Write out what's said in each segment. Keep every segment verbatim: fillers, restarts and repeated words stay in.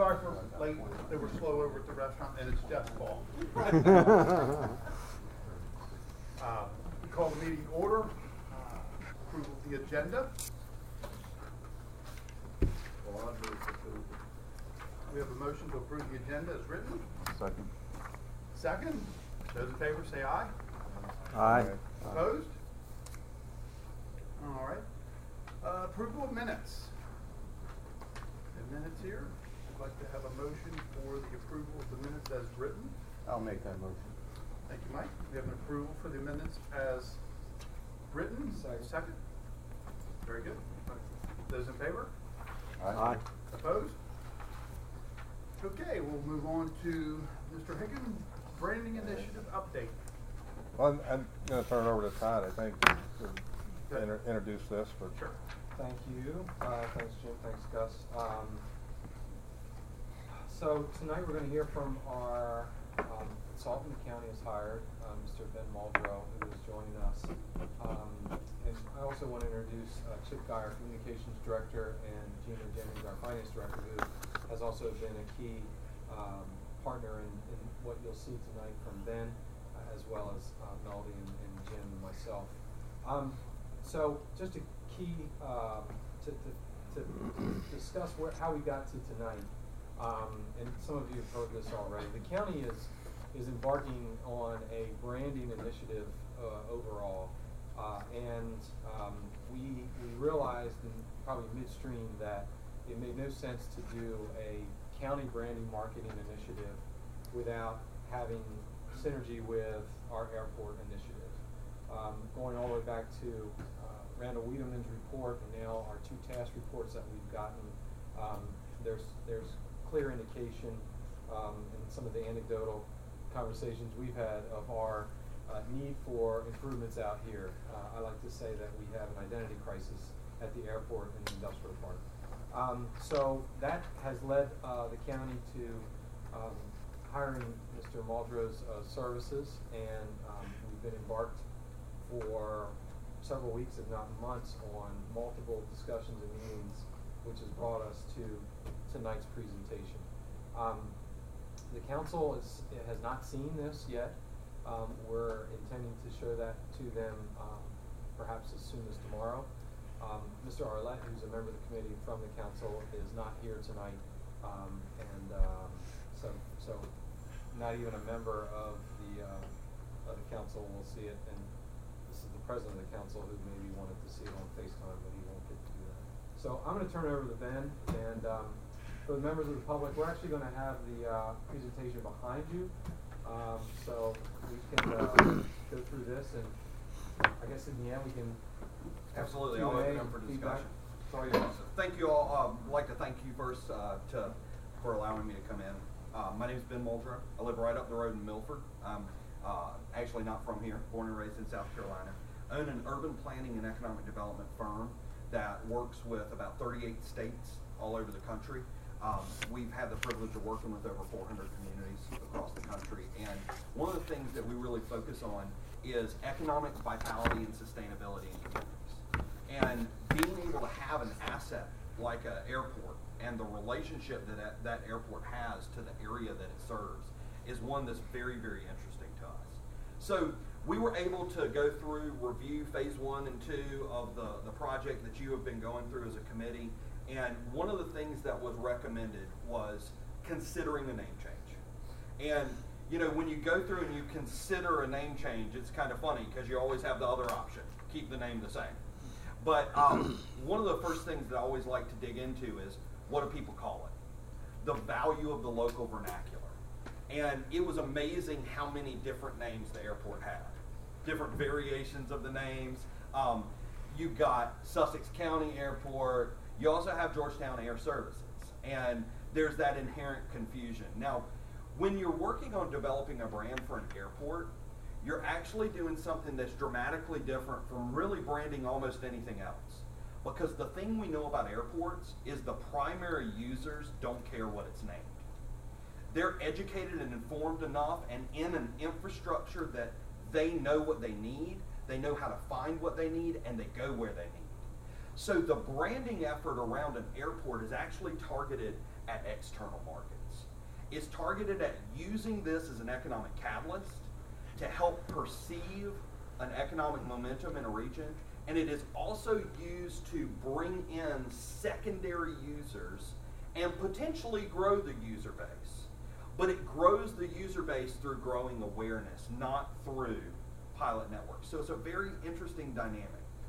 sorry for late. They were slow over at the restaurant, and it's Jeff's fault. uh, we call the meeting order. Uh, approval of the agenda. We have a motion to approve the agenda as written. Second. Second. Those in favor say aye. Aye. Opposed? All right. Uh, approval of minutes. The minutes here. I'd like to have a motion for the approval of the minutes as written. I'll make that motion. Thank you, Mike. We have an approval for the minutes as written. Second. Second. Very good. Those in favor? Aye. Opposed? Okay, we'll move on to Mister Higgins, branding initiative update. Well, I'm, I'm going to turn it over to Todd, I think, to inter introduce this. But Sure. Thank you. Uh, thanks, Jim. Thanks, Gus. Um, so tonight we're going to hear from our um, consultant the county has hired, uh, Mister Ben Muldrow, who is joining us. Um, and I also want to introduce uh, Chip Guy, our communications director, and Gina Jennings, our finance director, who has also been a key um, partner in, in what you'll see tonight from Ben, uh, as well as uh, Melody and, and Jim and myself. Um, so just a key uh, to, to, to discuss where, how we got to tonight. Um, and some of you have heard this already. The county is is embarking on a branding initiative uh, overall, uh, and um, we we realized in probably midstream that it made no sense to do a county branding marketing initiative without having synergy with our airport initiative. Um, going all the way back to uh, Randall Wiedeman's report and now our two task reports that we've gotten, um, there's there's clear indication um, in some of the anecdotal conversations we've had of our uh, need for improvements out here. Uh, I like to say that we have an identity crisis at the airport and the industrial park. Um, so that has led uh, the county to um, hiring Mister Muldrow's uh, services, and um, we've been embarked for several weeks, if not months, on multiple discussions and meetings, which has brought us to tonight's presentation. Um, the council is, has not seen this yet. Um, we're intending to show that to them um, perhaps as soon as tomorrow. Um, Mister Arlett, who's a member of the committee from the council, is not here tonight, um, and um, so so not even a member of the uh, of the council will see it. And this is the president of the council who maybe wanted to see it on FaceTime, but he won't get to do that. So I'm going to turn it over to Ben, and um, for the members of the public, we're actually going to have the uh, presentation behind you, um, so we can uh, go through this, and I guess in the end we can. Absolutely, I'll open up for discussion. Sorry, so thank you all. Um, I'd like to thank you first uh, to for allowing me to come in. Uh, my name is Ben Muldrow. I live right up the road in Milford. I'm uh, actually not from here, born and raised in South Carolina. I own an urban planning and economic development firm that works with about thirty-eight states all over the country. Um, we've had the privilege of working with over four hundred communities across the country, and one of the things that we really focus on is economic vitality and sustainability in communities. And being able to have an asset like an airport and the relationship that that, that airport has to the area that it serves is one that's very, very interesting to us. So we were able to go through, review phase one and two of the, the project that you have been going through as a committee. And one of the things that was recommended was considering a name change. And you know, when you go through and you consider a name change, it's kind of funny because you always have the other option, keep the name the same. But um, one of the first things that I always like to dig into is, what do people call it? The value of the local vernacular. And it was amazing how many different names the airport had. Different variations of the names. Um, you've got Sussex County Airport. You also have Georgetown Air Services. And there's that inherent confusion. Now, when you're working on developing a brand for an airport, you're actually doing something that's dramatically different from really branding almost anything else. Because the thing we know about airports is the primary users don't care what it's named. They're educated and informed enough and in an infrastructure that they know what they need, they know how to find what they need, and they go where they need. So the branding effort around an airport is actually targeted at external markets. It's targeted at using this as an economic catalyst to help perceive an economic momentum in a region, and it is also used to bring in secondary users and potentially grow the user base. But it grows the user base through growing awareness, not through pilot networks. So it's a very interesting dynamic.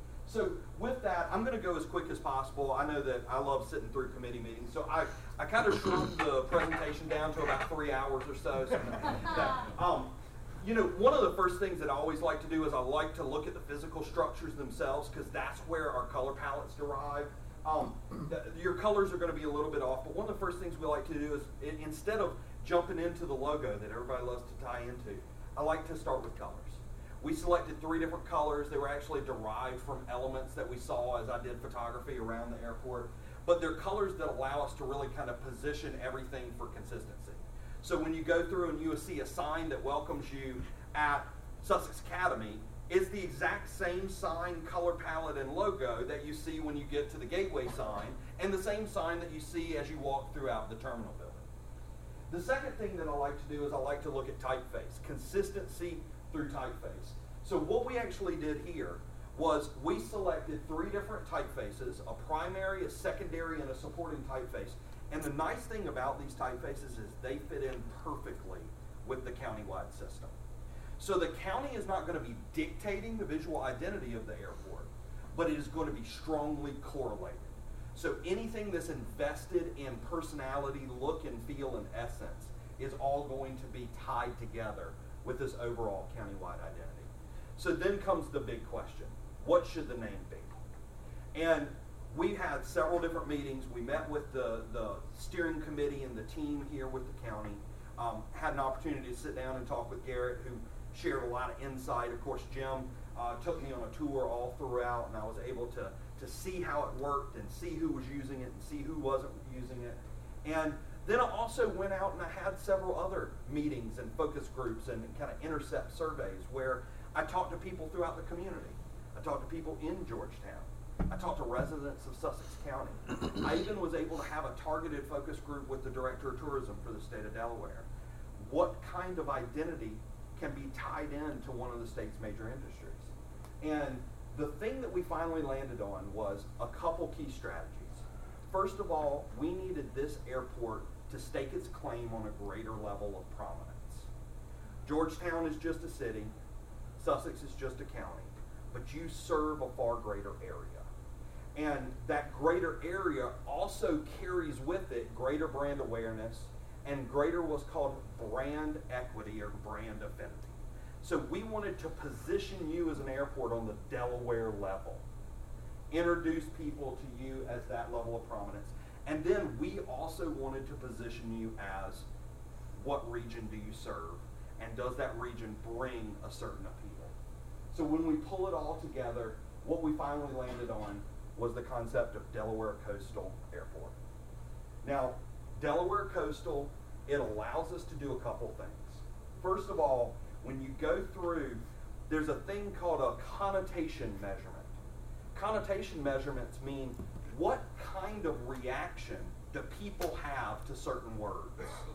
So with that, I'm going to go as quick as possible. I know that I love sitting through committee meetings, so I, I kind of shrunk the presentation down to about three hours or so. so that, um, you know, one of the first things that I always like to do is I like to look at the physical structures themselves, because that's where our color palettes derive. Um, the, your colors are going to be a little bit off, but one of the first things we like to do is, it, instead of jumping into the logo that everybody loves to tie into, I like to start with colors. We selected three different colors. They were actually derived from elements that we saw as I did photography around the airport, but they're colors that allow us to really kind of position everything for consistency. So when you go through and you see a sign that welcomes you at Sussex Academy, it's the exact same sign, color palette, and logo that you see when you get to the gateway sign, and the same sign that you see as you walk throughout the terminal building. The second thing that I like to do is I like to look at typeface, consistency through typeface. So what we actually did here was we selected three different typefaces, a primary, a secondary, and a supporting typeface. And the nice thing about these typefaces is they fit in perfectly with the countywide system. So the county is not going to be dictating the visual identity of the airport, but it is going to be strongly correlated. So anything that's invested in personality, look, and feel, and essence is all going to be tied together with this overall countywide identity. So then comes the big question: what should the name be? And we had several different meetings. We met with the, the steering committee and the team here with the county. Um, had an opportunity to sit down and talk with Garrett, who shared a lot of insight. Of course, Jim uh, took me on a tour all throughout, and I was able to, to see how it worked and see who was using it and see who wasn't using it. And then I also went out and I had several other meetings and focus groups and kind of intercept surveys where I talked to people throughout the community. I talked to people in Georgetown. I talked to residents of Sussex County. I even was able to have a targeted focus group with the Director of Tourism for the state of Delaware. What kind of identity can be tied into one of the state's major industries? And the thing that we finally landed on was a couple key strategies. First of all, we needed this airport to stake its claim on a greater level of prominence. Georgetown is just a city, Sussex is just a county, but you serve a far greater area. And that greater area also carries with it greater brand awareness and greater what's called brand equity or brand affinity. So we wanted to position you as an airport on the Delaware level, introduce people to you as that level of prominence. And then we also wanted to position you as what region do you serve, and does that region bring a certain appeal? So when we pull it all together, what we finally landed on was the concept of Delaware Coastal Airport. Now, Delaware Coastal, it allows us to do a couple things. First of all, when you go through, there's a thing called a connotation measurement. Connotation measurements mean what kind of reaction do people have to certain words.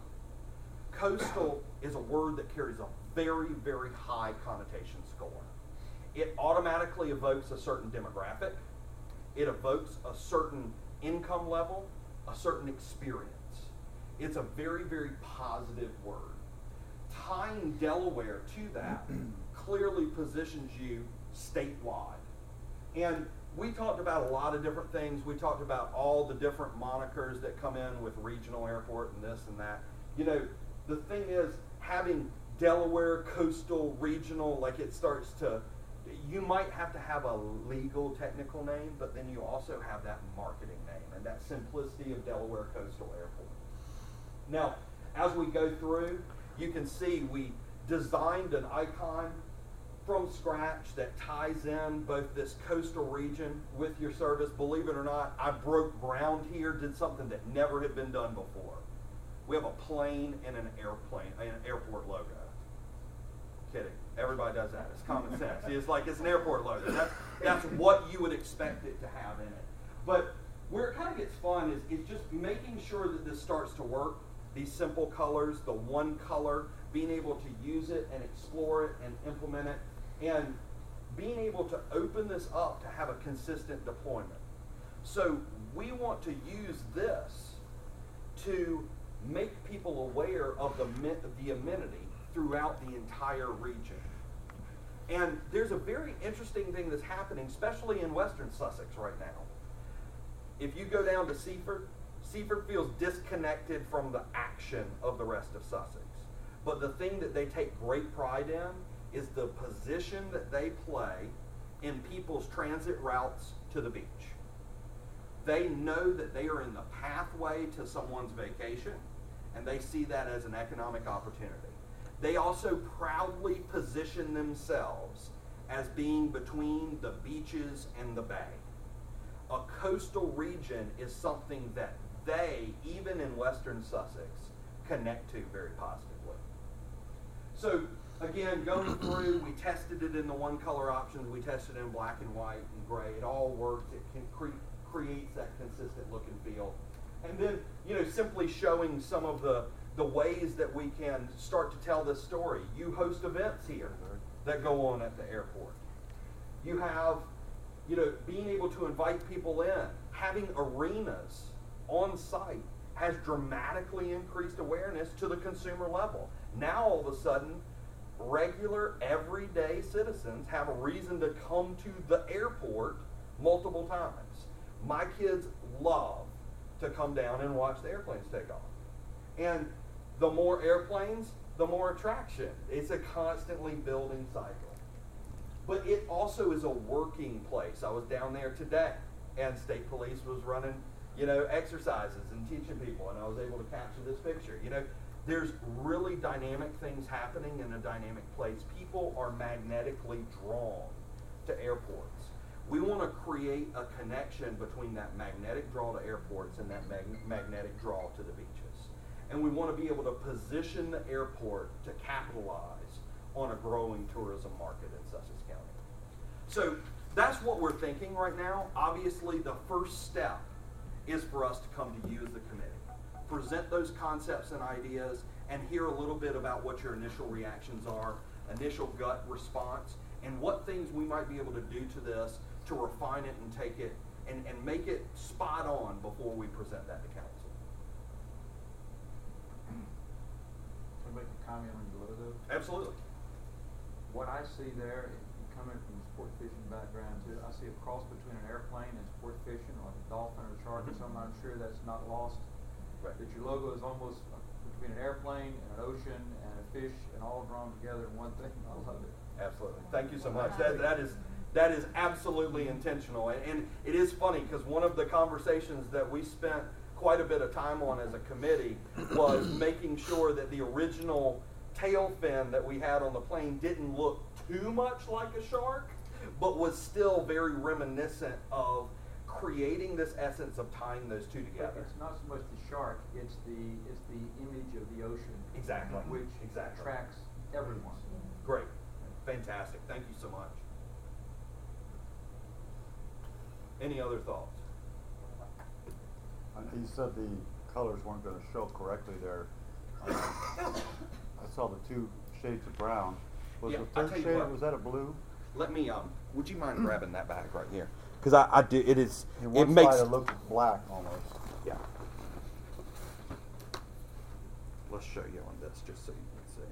Coastal is a word that carries a very, very high connotation score. It automatically evokes a certain demographic. It evokes a certain income level, a certain experience. It's a very, very positive word. Tying Delaware to that clearly positions you statewide. And we talked about a lot of different things. We talked about all the different monikers that come in with regional airport and this and that. You know, the thing is, having Delaware, coastal, regional, like it starts to, you might have to have a legal technical name, but then you also have that marketing name and that simplicity of Delaware Coastal Airport. Now, as we go through, you can see we designed an icon from scratch that ties in both this coastal region with your service. Believe it or not, I broke ground here, did something that never had been done before. We have a plane and an airplane, an airport logo. Kidding. Everybody does that. It's common sense. It's like it's an airport logo. That's, that's what you would expect it to have in it. But where it kind of gets fun is, is just making sure that this starts to work. These simple colors, the one color, being able to use it and explore it and implement it, and being able to open this up to have a consistent deployment. So we want to use this to make people aware of the, the amenity throughout the entire region. And there's a very interesting thing that's happening, especially in Western Sussex right now. If you go down to Seaford, Seaford feels disconnected from the action of the rest of Sussex. But the thing that they take great pride in is the position that they play in people's transit routes to the beach. They know that they are in the pathway to someone's vacation, and they see that as an economic opportunity. They also proudly position themselves as being between the beaches and the bay. A coastal region is something that they, even in Western Sussex, connect to very positively. So, again, going through, we tested it in the one color options, we tested it in black and white and gray. It all works. It can cre creates that consistent look and feel. And then, you know, simply showing some of the, the ways that we can start to tell this story. You host events here that go on at the airport. You have, you know, being able to invite people in, having arenas on site has dramatically increased awareness to the consumer level. Now, all of a sudden, regular, everyday citizens have a reason to come to the airport multiple times. My kids love to come down and watch the airplanes take off. And the more airplanes, the more attraction. It's a constantly building cycle. But it also is a working place. I was down there today, and state police was running, you know, exercises and teaching people, and I was able to capture this picture. You know, there's really dynamic things happening in a dynamic place. People are magnetically drawn to airports. We want to create a connection between that magnetic draw to airports and that mag magnetic draw to the beaches. And we want to be able to position the airport to capitalize on a growing tourism market in Sussex County. So that's what we're thinking right now. Obviously, the first step is for us to come to you as the committee, present those concepts and ideas, and hear a little bit about what your initial reactions are, initial gut response, and what things we might be able to do to this to refine it and take it and, and make it spot on before we present that to council. Can I make a comment on your logo? Absolutely. What I see there, coming from a sport fishing background too, I see a cross between an airplane and sport fishing, like a dolphin or a shark or something. I'm sure that's not lost. Right. That your logo is almost between an airplane and an ocean and a fish and all drawn together in one thing. I love it. Absolutely. Thank you so much. That, that is that is absolutely intentional. And, and it is funny because one of the conversations that we spent quite a bit of time on as a committee was making sure that the original tail fin that we had on the plane didn't look too much like a shark, but was still very reminiscent of creating this essence of tying those two together. It's not so much the shark, it's the it's the image of the ocean. Exactly. Which Exactly. attracts everyone. Great. Fantastic. Thank you so much. Any other thoughts? You said the colors weren't going to show correctly there. Um, I saw the two shades of brown. Was Yeah, the I'll third tell you shade, what. was that a blue? Let me, um, would you mind grabbing that bag right here? Because I, I do, it is, In it one makes, side it looked black almost. yeah. Let's show you on this just so you can see.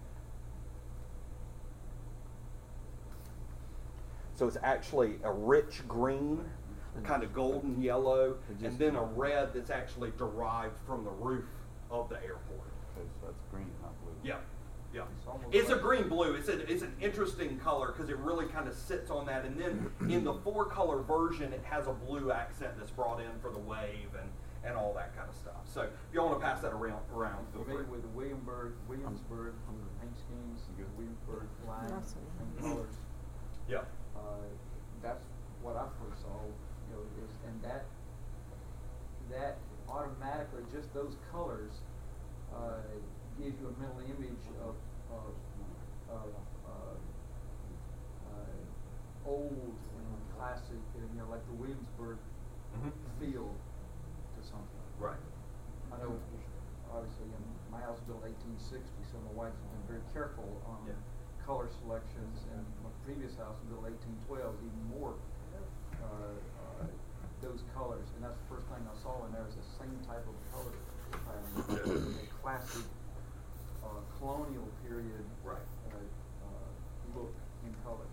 So it's actually a rich green, kind of golden yellow, and then a red that's actually derived from the roof of the airport. Okay, so that's green, not blue. Yeah, yeah. It's almost It's a like- green blue. It's, a, it's an interesting color because it really kind of sits on that. And then in the four color version, it has a blue accent that's brought in for the wave and, and all that kind of stuff. So if you want to pass that around, around feel free. Familiar with the Williamsburg, Williamsburg paint schemes, the Williamsburg line, That's what paint it is. colors. Yeah. Uh, that's what I first saw, you know, is, and that, that automatically, just those colors, uh, gives you a mental image of, of, of, uh, uh, old and classic, and, you know, like the Williamsburg Mhm. feel to something. Right. I know, obviously, you know, my house was built eighteen sixty, so my wife has been very careful on Yeah. color selections, and my previous house was built eighteen twelve, even more, uh, uh, those colors, and that's the first thing I saw in there was the same type of color pattern, a classic, uh, colonial period, Right. uh, uh, look in colors.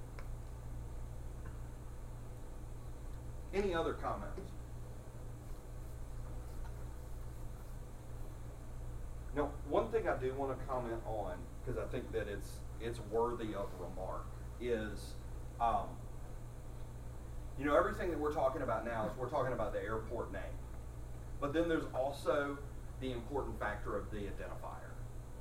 Any other comments? Now, one thing I do want to comment on, because I think that it's it's worthy of remark, is, um, you know, everything that we're talking about now is we're talking about the airport name. But then there's also the important factor of the identifier.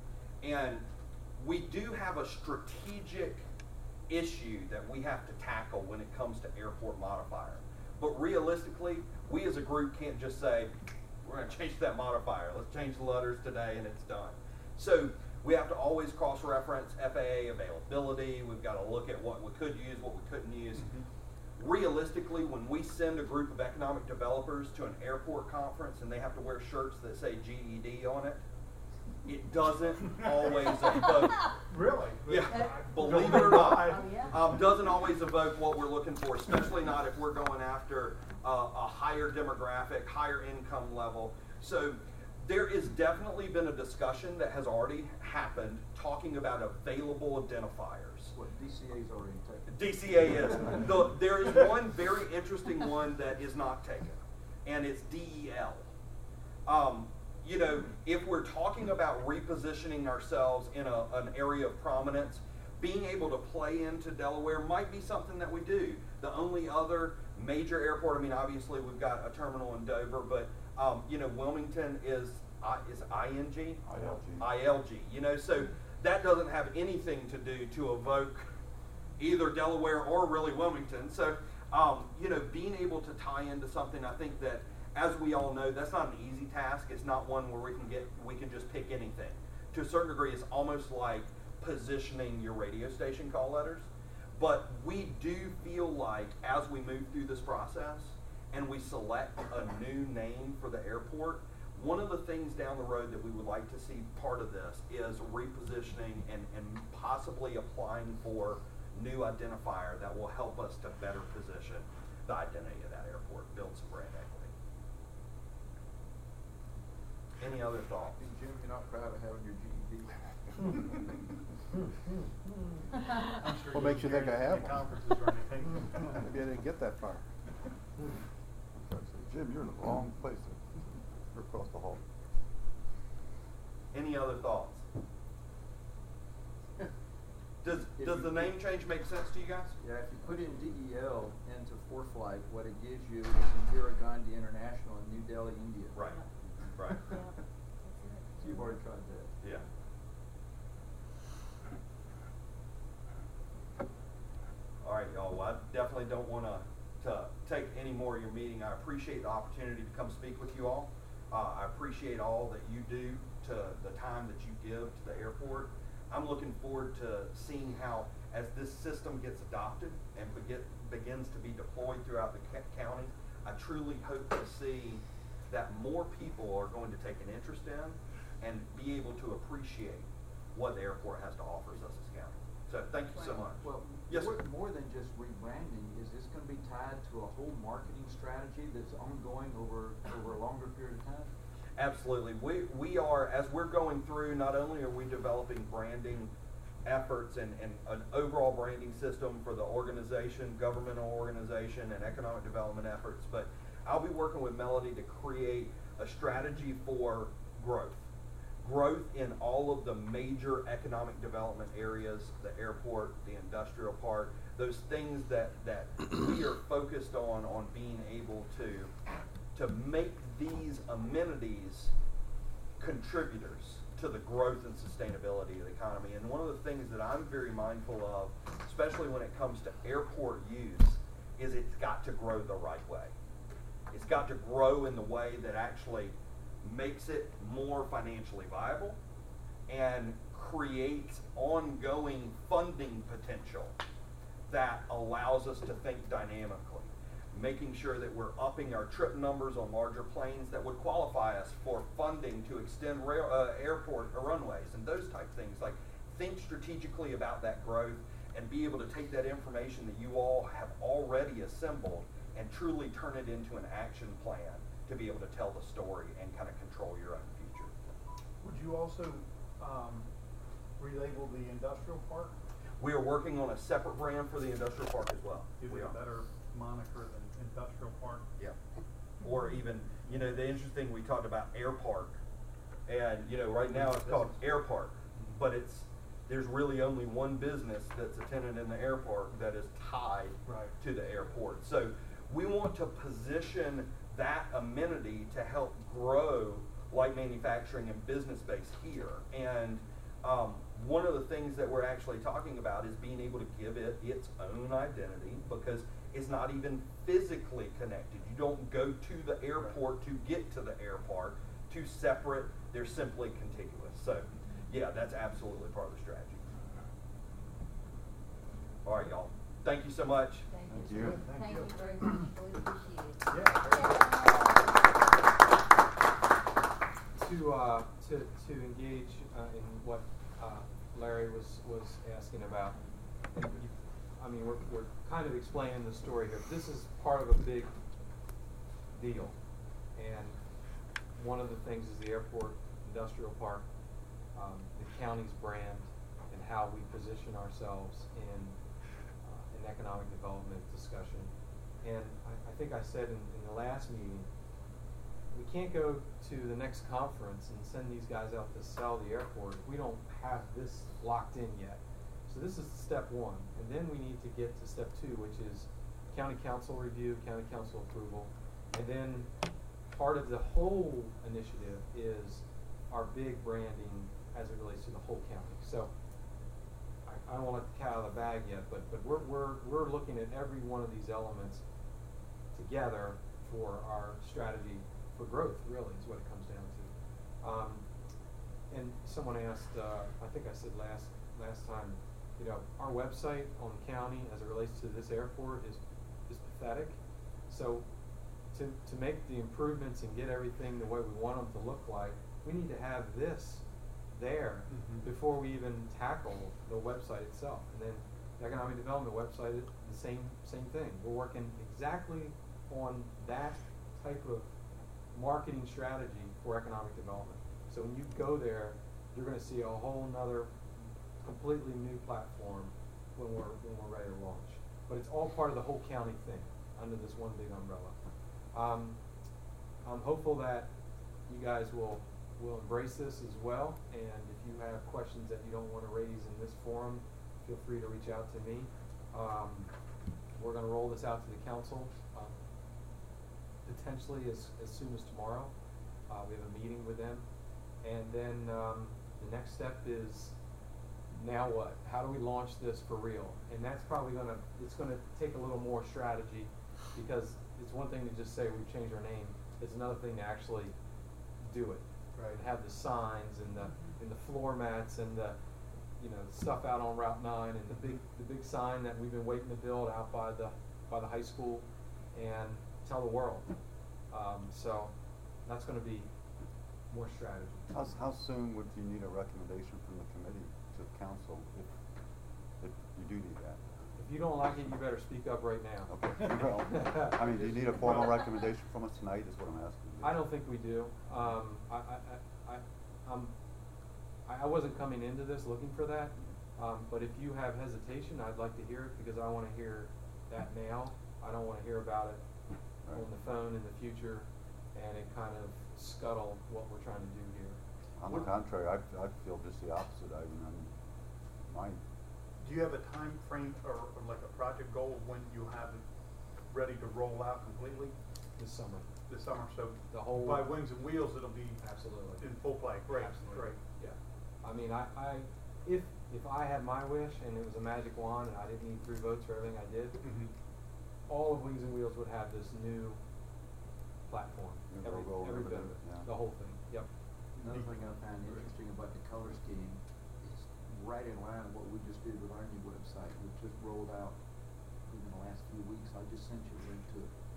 And we do have a strategic issue that we have to tackle when it comes to airport modifier. But realistically, we as a group can't just say, we're going to change that modifier. Let's change the letters today and it's done. So we have to always cross-reference F A A availability. We've got to look at what we could use, what we couldn't use. Mm-hmm. Realistically, when we send a group of economic developers to an airport conference and they have to wear shirts that say G E D on it, it doesn't always evoke. Really? Yeah, believe it or not, um, doesn't always evoke what we're looking for, especially not if we're going after uh, a higher demographic, higher income level. So there has definitely been a discussion that has already happened talking about available identifiers. What D C A's already taken. D C A is. The, there is one very interesting one that is not taken, and it's D E L. Um, you know, if we're talking about repositioning ourselves in a, an area of prominence, being able to play into Delaware might be something that we do. The only other major airport, I mean, obviously we've got a terminal in Dover, but um, you know, Wilmington is I, is I N G? I L G. I L G. You know, so that doesn't have anything to do to evoke either Delaware or really Wilmington. So, um, you know, being able to tie into something, I think that, as we all know, that's not an easy task. It's not one where we can get, we can just pick anything. To a certain degree, it's almost like positioning your radio station call letters. But we do feel like as we move through this process and we select a new name for the airport, one of the things down the road that we would like to see part of this is repositioning and, and possibly applying for new identifier that will help us to better position the identity of that airport, build some brand equity. Any other thoughts? Jim, you're not proud of having your G E D. I'm sure What you makes you don't think I hear have any one? conferences or anything. Maybe I didn't get that far. I say, Jim, you're in the wrong place. You're across the hall. Any other thoughts? Does, If does you- the name change make sense to you guys? Yeah, if you put in D E L into ForeFlight, what it gives you is Indira Gandhi International in New Delhi, India. Right, right. So you've already tried that. Yeah. All right, y'all. Well, I definitely don't want to to take any more of your meeting. I appreciate the opportunity to come speak with you all. Uh, I appreciate all that you do to the time that you give to the airport. I'm looking forward to seeing how, as this system gets adopted and begin, begins to be deployed throughout the ca county, I truly hope to see that more people are going to take an interest in and be able to appreciate what the airport has to offer Sussex County. So thank you so much. Well, Yes, more, sir. more than just rebranding, is this going to be tied to a whole marketing strategy that's ongoing over over a longer period of time? Absolutely. We, we are, as we're going through, not only are we developing branding efforts and, and an overall branding system for the organization, governmental organization, and economic development efforts, but I'll be working with Melody to create a strategy for growth. Growth in all of the major economic development areas, the airport, the industrial park, those things that, that we are focused on, on being able to to make these amenities contributors to the growth and sustainability of the economy. And one of the things that I'm very mindful of, especially when it comes to airport use, is it's got to grow the right way. It's got to grow in the way that actually makes it more financially viable and creates ongoing funding potential that allows us to think dynamically. making sure that we're upping our trip numbers on larger planes that would qualify us for funding to extend rail, uh, airport or runways and those type things. Like, think strategically about that growth and be able to take that information that you all have already assembled and truly turn it into an action plan to be able to tell the story and kind of control your own future. Would you also um, relabel the industrial park? We are working on a separate brand for the industrial park as well. Is We it a are. better moniker than industrial park? Yeah. Or even, you know, the interesting, we talked about air park. And, you know, right now it's called air park, but it's, there's really only one business that's a tenant in the air park that is tied Right. to the airport. So we want to position that amenity to help grow light manufacturing and business base here. And um, one of the things that we're actually talking about is being able to give it its own identity, because it's not even physically connected. You don't go to the airport to get to the airport. Two separate, they're simply contiguous. So yeah, that's absolutely part of the strategy. All right, y'all. Thank you so much. Thank Thank you. you. Thank Thank you. you very much, we appreciate it. Yeah, very good. To, uh, to, to engage uh, in what uh, Larry was, was asking about, and you, I mean, we're, we're kind of explaining the story here. This is part of a big deal, and one of the things is the airport industrial park, um, the county's brand, and how we position ourselves in uh, an economic development discussion. And I, I think I said in, in the last meeting, we can't go to the next conference and send these guys out to sell the airport if we don't have this locked in yet. So this is step one, and then we need to get to step two, which is county council review, county council approval, and then part of the whole initiative is our big branding as it relates to the whole county. So I, I don't want to let the cat out of the bag yet, but but we're we're we're looking at every one of these elements together for our strategy for growth, really, is what it comes down to. Um, and someone asked, uh, I think I said last last time, you know, our website on the county as it relates to this airport is is pathetic. So to to make the improvements and get everything the way we want them to look like, we need to have this there Mhm. before we even tackle the website itself. And then the economic development website is the same same thing. We're working exactly on that type of marketing strategy for economic development. So when you go there, you're going to see a whole nother completely new platform when we're when we're ready to launch. But it's all part of the whole county thing under this one big umbrella. Um, I'm hopeful that you guys will will embrace this as well. And if you have questions that you don't want to raise in this forum, feel free to reach out to me. Um, we're going to roll this out to the council um, potentially as, as soon as tomorrow. Uh, we have a meeting with them. And then um, the next step is, now what? How do we launch this for real? And that's probably going to, it's going to take a little more strategy, because it's one thing to just say we've changed our name. It's another thing to actually do it. Right. And have the signs and the and the floor mats and the you know stuff out on Route nine and the big the big sign that we've been waiting to build out by the by the high school and tell the world. Um, so that's going to be more strategy. How, how soon would you need a recommendation from the committee to council if, if you do need that? If you don't like it, you better speak up right now. Okay. Well, I mean, do you need a formal recommendation from us tonight is what I'm asking you. I don't think we do. Um, I, I, I, I, um, I I wasn't coming into this looking for that, um, but if you have hesitation, I'd like to hear it, because I want to hear that now. I don't want to hear about it Right. on the phone in the future, and it kind of scuttle what we're trying to do here. On the contrary, I, I feel just the opposite. I mean, I'm, mine. Do you have a time frame or, or like a project goal of when you have it ready to roll out completely This summer. this summer? So The whole- by Wings and Wheels, it'll be Absolutely. in full play. Great, Absolutely. great. Yeah. I mean, I, I, if, if I had my wish and it was a magic wand and I didn't need three votes for everything I did, Mhm. all of Wings and Wheels would have this new platform. New Every, logo and every bit of everything, it, yeah. the whole thing, yep. Another thing I found interesting about the color scheme is right in line with what we just did with our new website. We just rolled out, in the last few weeks, I just sent you a link to it.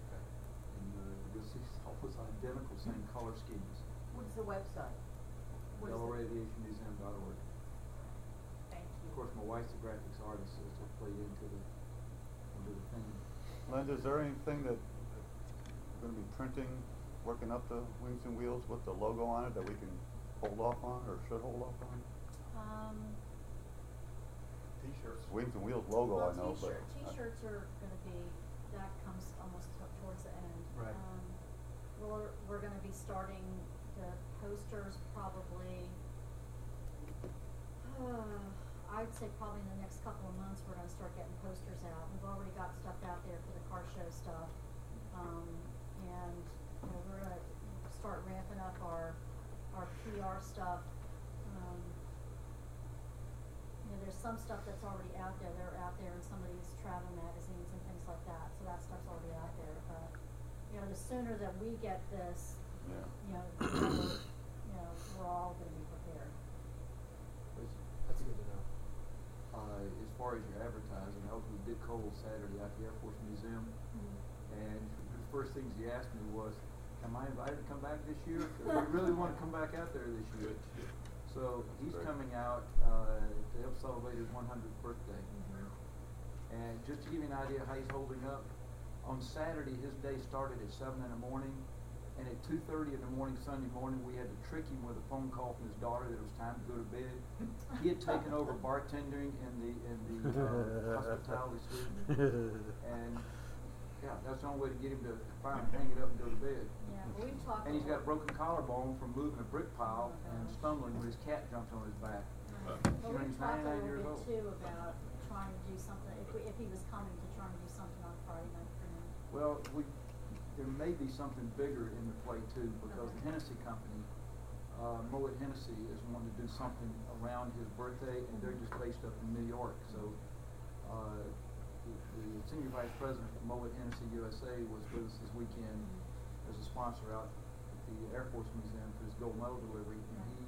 because these almost identical, same color schemes. What's the website? What is it? Delaware Aviation Museum dot org. Thank you. Of course, my wife's a graphics artist, so it's played into the, into the thing. Linda, is there anything that you're gonna be printing, working up the Wings and Wheels with the logo on it that we can hold off on, or should hold off on? Um, T-shirts. Wings and Wheels logo, well, I know, but. t-shirt, t-shirts are gonna be, that comes almost to- towards the end. Right. Um, we're, we're gonna be starting the posters probably, uh, I'd say probably in the next couple of months, we're gonna start getting posters out. We've already got stuff out there for the car show stuff. Um, and, you know, we're gonna start ramping up our, our P R stuff. Um, you know, there's some stuff that's already out there. They're out there in some of these travel magazines and things like that. So that stuff's already out there. But, you know, the sooner that we get this, Yeah. you know, the better, you know, we're all gonna be prepared. That's good to know. Uh, as far as your advertising, I was with Dick Cole Saturday at the Air Force Museum, and the first things he asked me was, am I invited to come back this year? 'Cause we really want to come back out there this year. So he's Great. coming out uh, to help celebrate his one hundredth birthday. And just to give you an idea how he's holding up, on Saturday his day started at seven in the morning, and at two thirty in the morning Sunday morning we had to trick him with a phone call from his daughter that it was time to go to bed. He had taken over bartending in the in the uh, hospitality suite, and yeah, that's the only way to get him to finally hang it up and go to bed. Yeah, well, we've talked. And he's got a broken collarbone from moving a brick pile and stumbling when his cat jumped on his back. Right. You Well, know, we've he's talked a ninety-nine years little old. bit too about trying to do something, if we, if he was coming to try and do something on Friday night for him. Well, we, there may be something bigger in the play too, because the Okay. Hennessy Company, uh, Moet Hennessy is wanting to do something around his birthday, and they're just based up in New York, so, uh, the, the senior vice president of Moet Hennessy U S A was with us this weekend as a sponsor out at the Air Force Museum for his gold medal delivery, and he,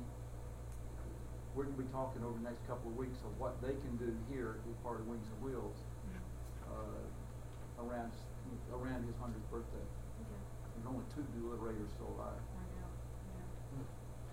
we're gonna be talking over the next couple of weeks of what they can do here as part of Wings and Wheels, uh, around, around his hundredth birthday. Okay. There's only two deliberators still alive. I know, yeah.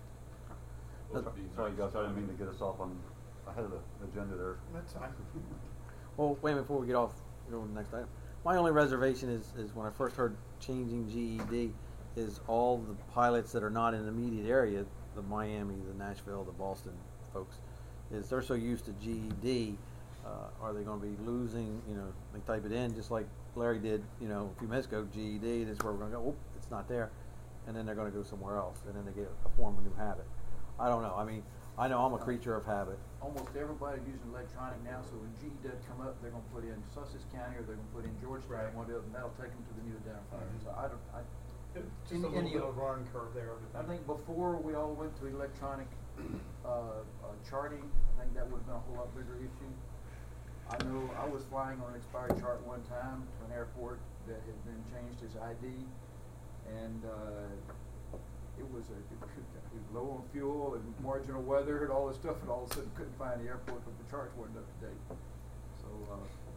Sorry, guys, I didn't mean to get us off on, ahead of the agenda there. That's fine. Well, wait a minute before we get off, go to the next item. My only reservation is, is when I first heard changing G E D, is all the pilots that are not in the immediate area, the Miami, the Nashville, the Boston folks, is they're so used to G E D, uh, are they going to be losing, you know, they type it in just like Larry did, you know, a few minutes ago, G E D, this is where we're going to go, oop, it's not there, and then they're going to go somewhere else, and then they get a form of new habit. I don't know, I mean, I know I'm a creature of habit. Almost everybody's using electronic now, so when G does come up, they're gonna put in Sussex County or they're gonna put in Georgetown, Right. one of them, that'll take them to the new identifier. Mhm. So I don't, I, Just In- a in little bit the- of learning curve there. I think before we all went to electronic, uh, uh, charting, I think that would've been a whole lot bigger issue. I know I was flying on an expired chart one time to an airport that had been changed as I D, and, uh, it was a, it was low on fuel and marginal weather and all this stuff, and all of a sudden couldn't find the airport, but the charts weren't up to date. So, uh.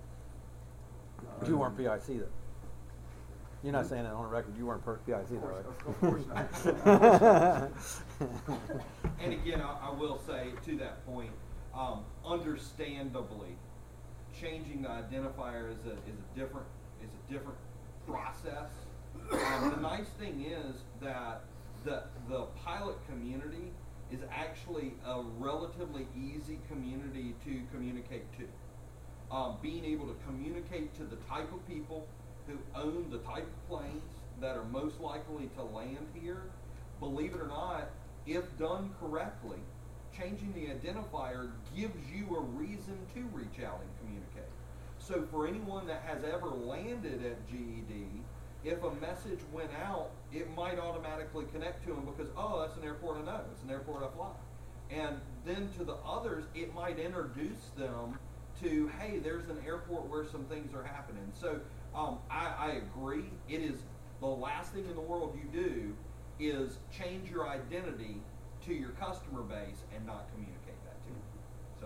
But you weren't P I C though. You're not saying that on the record, you weren't per- P I C Of though, course, right? of course not. And again, I, I will say to that point, um, understandably, changing the identifier is a, is a different, is a different process. Um, the nice thing is that the, the pilot community is actually a relatively easy community to communicate to. Um, being able to communicate to the type of people who own the type of planes that are most likely to land here, believe it or not, if done correctly, changing the identifier gives you a reason to reach out and communicate. So for anyone that has ever landed at G E D, if a message went out, it might automatically connect to them because, oh, that's an airport I know, it's an airport I fly. And then to the others, it might introduce them to, hey, there's an airport where some things are happening. So um, I, I agree. It is the last thing in the world you do is change your identity to your customer base and not communicate that to them. So.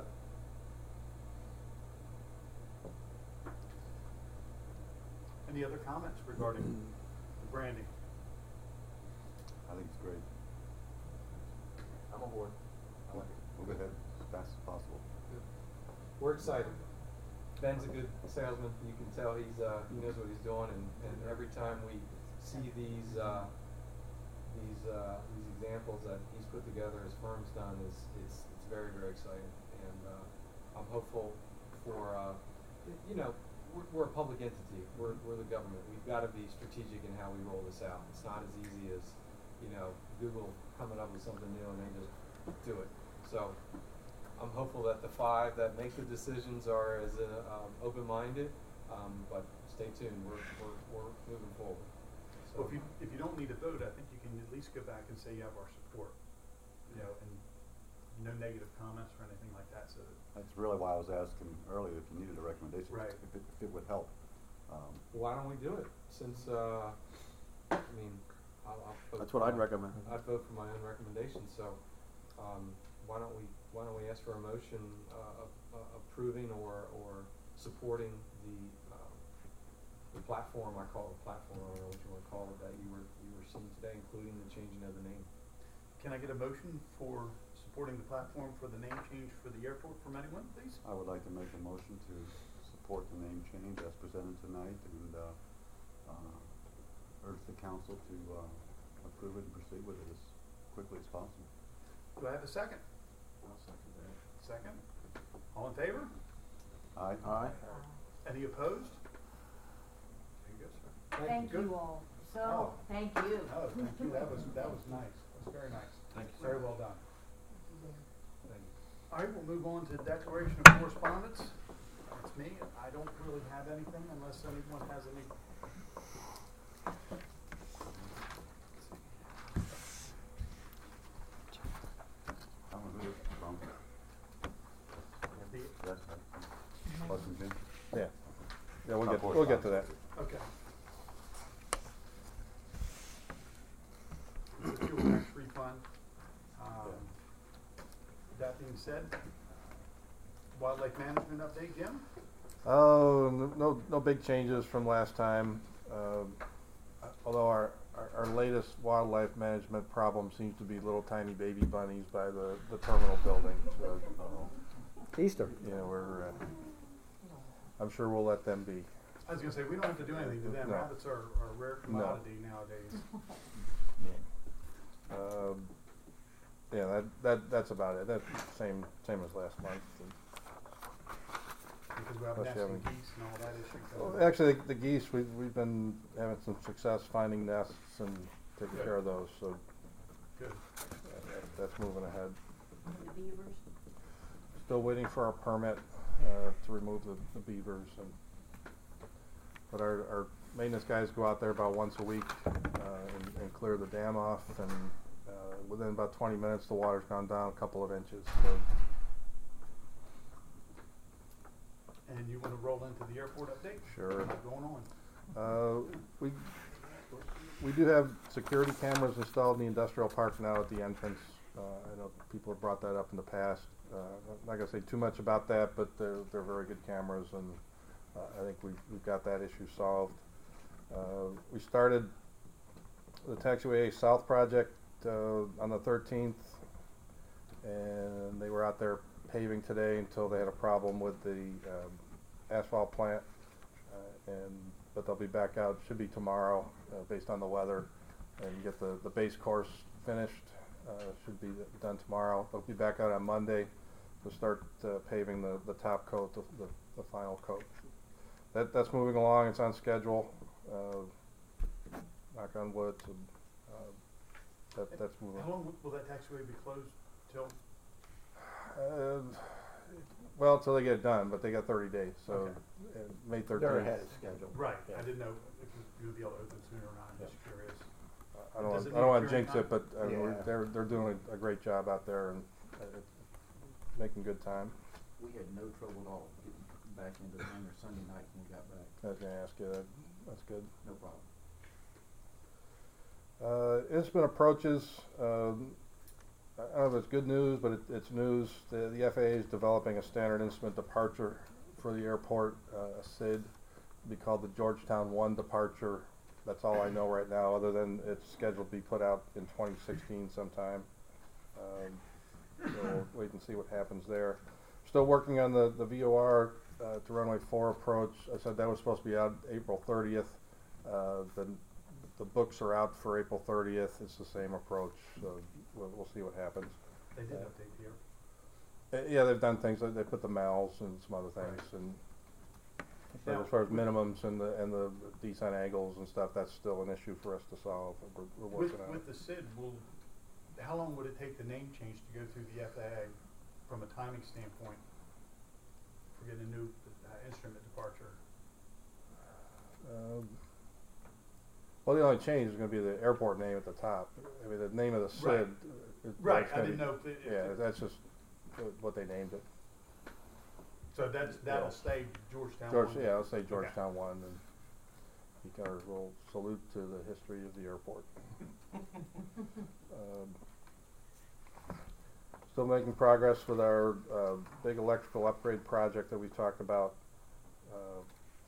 Any other comments regarding the branding? I think it's great. I'm on board. I like it. Move ahead as fast as possible. We're excited. Ben's a good salesman. You can tell he's uh, he knows what he's doing, and, and every time we see these uh, these uh, these examples that he's put together, his firm's done, is it's it's very very exciting, and uh, I'm hopeful for uh, you know we're, we're a public entity. We're we're the government. We've got to be strategic in how we roll this out. It's not as easy as you know Google coming up with something new and they just do it. So I'm hopeful that the five that make the decisions are as uh, um, open-minded, um, but stay tuned. We're, we're, we're moving forward. So, Well, if you, if you don't need a vote, I think you can at least go back and say you have our support, you know, and no negative comments or anything like that. So That's really why I was asking earlier if you needed a recommendation, Right. if it, if it would help. Um, why don't we do it? Since, uh, I mean, I'll, I'll vote That's what for I'd my- recommend. I'd vote for my own recommendation. So um, why don't we why don't we ask for a motion uh, uh, approving or, or supporting the um, the platform, I call it a platform, I don't know what you want to call it, that you were you were seeing today, including the changing of the name. can I get a motion for supporting the platform for the name change for the airport from anyone, please? I would like to make a motion to support the name change as presented tonight and uh, uh, urge the council to uh, approve it and proceed with it as quickly as possible. Do I have a second? I'll second that. Second. All in favor? Aye. Aye. Any opposed? There you go, sir. Thank Good. you all. So, Oh. thank you. Oh, thank you. That was, that was nice. That's very nice. Thank you. Very well done. Thank you. All right, we'll move on to declaration of correspondence. It's me. I don't really have anything unless anyone has any. I don't know who this is from. The- That's Wasn't Jim? Yeah, yeah, we'll Not get, we'll get to that. Okay. It's a fuel tax refund. Um, That being said, wildlife management update, Jim? Oh, n- no, no big changes from last time. Um, although our, our, our latest wildlife management problem seems to be little tiny baby bunnies by the, the terminal building. So, uh, Easter. you know, we're, uh, I'm sure we'll let them be. I was gonna say, we don't have to do anything to them. No. Rabbits are, are a rare No. commodity nowadays. Um, yeah, that, that, that's about it. That's same, same as last month. Because we have Unless you nesting haven't- geese and all that issue. Well, going on. actually, the, the geese, we've, we've been having some success finding nests and taking Good. care of those, so Good. that, that- that's moving ahead. And the beavers. Still waiting for our permit, uh, to remove the, the beavers and, but our, our maintenance guys go out there about once a week, uh, and, and clear the dam off, and, uh, within about twenty minutes, the water's gone down a couple of inches, so. And you wanna roll into the airport update? Sure. What's going on? Uh, we, we do have security cameras installed in the industrial park now at the entrance. Uh, I know people have brought that up in the past. Uh, I'm not gonna say too much about that, but they're, they're very good cameras, and uh, I think we've, we've got that issue solved. Uh, we started the taxiway south project, uh, on the thirteenth, and they were out there paving today until they had a problem with the, um, asphalt plant. Uh, and, but they'll be back out, should be tomorrow, uh, based on the weather, and get the, the base course finished. Uh, should be done tomorrow. They'll be back out on Monday to start uh, paving the, the top coat, the, the, the final coat. That, that's moving along, it's on schedule. Uh, knock on wood, so, uh, that, that's moving. How long will- will that taxiway be closed till? Uh, well, till they get it done, but they got thirty days, so, Okay. uh, May thirteenth. They're ahead of schedule. Right, Yeah. I didn't know if you would be able to open sooner or not, I'm just curious. I don't, Does want- it I don't need wanna clearing jinx it, time? but, uh, we're, Yeah. they're, they're doing a, a great job out there and, uh, it's making good time. We had no trouble at all getting back into the hangar Sunday night when we got back. I was gonna ask you that, that's good. No problem. Uh, Instrument approaches, um, I don't know if it's good news, but it, it's news. The, the F A A is developing a standard instrument departure for the airport, uh, a S I D, be called the Georgetown One departure. that's all I know right now, other than it's scheduled to be put out in twenty sixteen sometime. Um, so we'll wait and see what happens there. Still working on the, the V O R uh, to runway four approach. I said that was supposed to be out April thirtieth. Uh, the, the books are out for April thirtieth. It's the same approach, so we'll, we'll see what happens. They did Uh, update here. Uh, yeah, they've done things. They, they put the mals and some other things, Right. and but Now, as far as with- minimums and the and the descent angles and stuff, that's still an issue for us to solve. We're, we're With, working on with it. the S I D, will, how long would it take the name change to go through the F A A from a timing standpoint for getting a new uh, instrument departure? Um, well, the only change is going to be the airport name at the top. I mean, the name of the S I D. Right. is- Right, that's I gonna didn't be- know if it- if Yeah, it- that's just wh- what they named it. So that's, that'll Yeah. stay Georgetown George, one? yeah, I'll say Okay. Georgetown one, and he got a little salute to the history of the airport. um, still making progress with our uh, big electrical upgrade project that we talked about. Uh,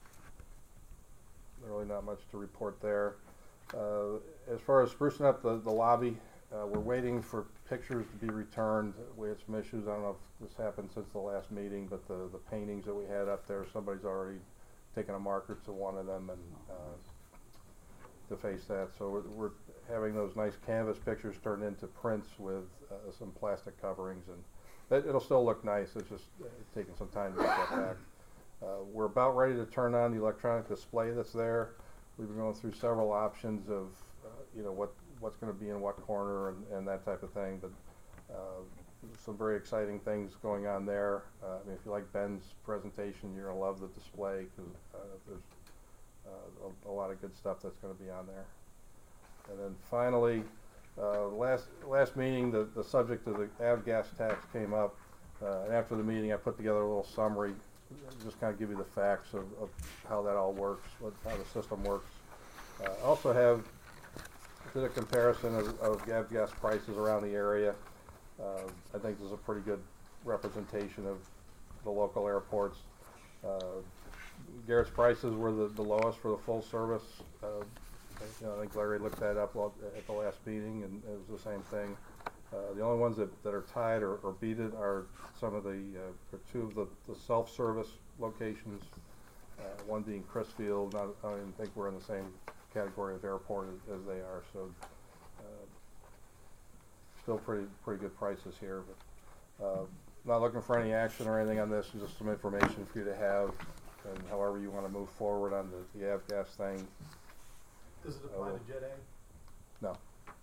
really not much to report there. Uh, as far as sprucing up the, the lobby, uh, we're waiting for pictures to be returned. We had some issues. I don't know if this happened since the last meeting, but the, the paintings that we had up there, somebody's already taken a marker to one of them and uh, deface that. So we're, we're having those nice canvas pictures turned into prints with uh, some plastic coverings, and it, it'll still look nice. It's just uh, taking some time to get that back. Uh, we're about ready to turn on the electronic display that's there. We've been going through several options of, uh, you know, what what's going to be in what corner and, and that type of thing, but uh, some very exciting things going on there. Uh, I mean, if you like Ben's presentation, you're going to love the display, because uh, there's uh, a, a lot of good stuff that's going to be on there. And then finally, uh, last last meeting, the, the subject of the avgas tax came up, uh, and after the meeting I put together a little summary, just kind of give you the facts of, of how that all works, what, how the system works. Uh, I also have did a comparison of, of avgas prices around the area. Uh, I think this is a pretty good representation of the local airports. Uh, Garrett's prices were the, the lowest for the full service. Uh, you know, I think Larry looked that up while, at the last meeting, and it was the same thing. Uh, the only ones that, that are tied or, or beat it are some of the, uh, or two of the, the self-service locations, uh, one being Chrisfield. Not, I don't even think we're in the same category of airport as, as they are, so uh, still pretty pretty good prices here. But uh, not looking for any action or anything on this, just some information for you to have, and however you want to move forward on the, the avgas thing. Does it apply Uh, to Jet A? No.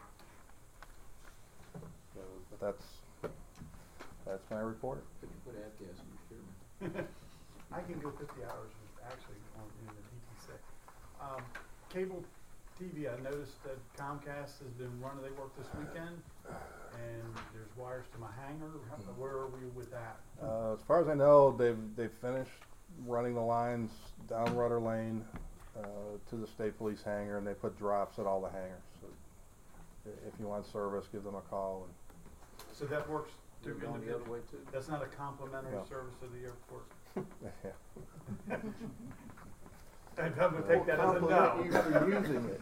So, but that's that's my report. Could you put avgas in your pyramid? I can go fifty hours actually on in the D T six. Um, cable T V, I noticed that Comcast has been running, they work this weekend, and there's wires to my hangar. How- Where are we with that? Uh, as far as I know, they've they've finished running the lines down Rudder Lane uh, to the State Police hangar, and they put drops at all the hangars. So i- if you want service, give them a call. And So that works You're through going the individual, other way too? that's not a complimentary No. service of the airport? yeah. I'm gonna take that as a no. Compliment you for using it.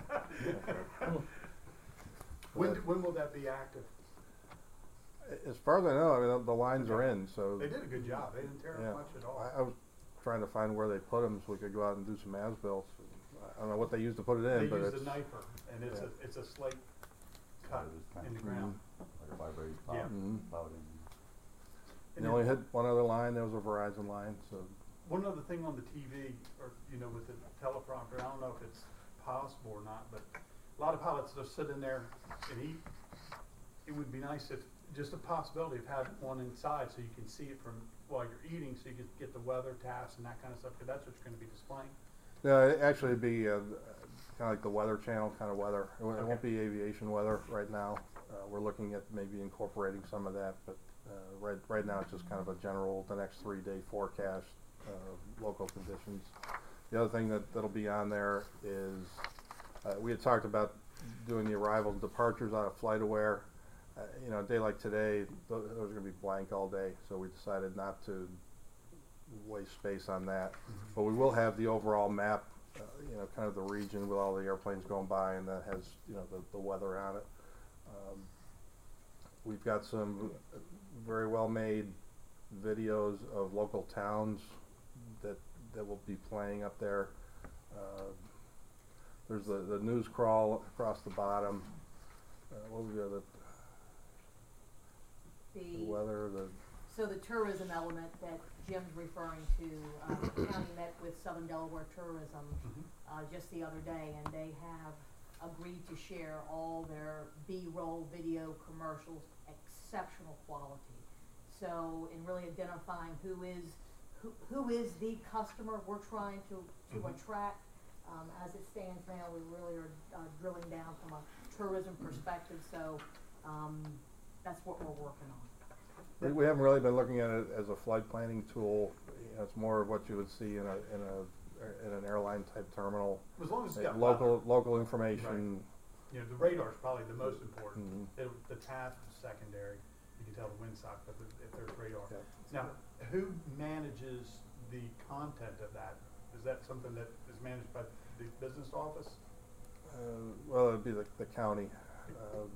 When, when will that be active? As far as I know, I mean, the, the lines are in. So They did a good job, they didn't tear yeah. up much at all. I, I was trying to find where they put them so we could go out and do some as-built. I don't know what they used to put it They in, but used it's a knifer, and it's yeah. a, it's a slate cut It is kind in the of ground. Like a vibrating Yeah. cloud, Mhm. cloud in. And they then only had one other line. There was a Verizon line. So one other thing on the T V, or, you know, with the teleprompter, I don't know if it's possible or not, but a lot of pilots that are sitting there and eat, it would be nice if, just a possibility of having one inside so you can see it from while you're eating, so you can get the weather, tasks, and that kind of stuff, because that's what you're gonna be displaying. no, it actually it'd be uh, kind of like the Weather Channel kind of weather. It, won't- it won't be aviation weather right now. Uh, we're looking at maybe incorporating some of that, but uh, right right now it's just kind of a general the next three day forecast, uh, local conditions. The other thing that that'll be on there is uh, we had talked about doing the arrivals and departures out of FlightAware. Uh, you know, a day like today, th those are going to be blank all day, so we decided not to waste space on that. But we will have the overall map uh, you know, kind of the region with all the airplanes going by, and that has, you know, the, the weather on it. Um, we've got some very well made videos of local towns that that will be playing up there. Uh, there's the, the news crawl across the bottom. Uh, what was the other? The The, weather, the so the tourism element that Jim's referring to, uh, the county met with Southern Delaware Tourism, Mhm. uh, just the other day, and they have agreed to share all their B-roll video commercials, exceptional quality. So in really identifying who is, who, who is the customer we're trying to, to Mhm. attract, um, as it stands now, we really are, uh, drilling down from a tourism perspective, so, um, that's what we're working on. We, we haven't really been looking at it as a flight planning tool. You know, it's more of what you would see in a in a in an airline type terminal. As long as it's Uh, got local weather. local information. You know, the radar's probably the most important. Mhm. It, the task is secondary. You can tell the windsock, but the, if there's radar. Yeah. Now, who manages the content of that? Is that something that is managed by the business office? Uh, well, it'd be the, the county. Um,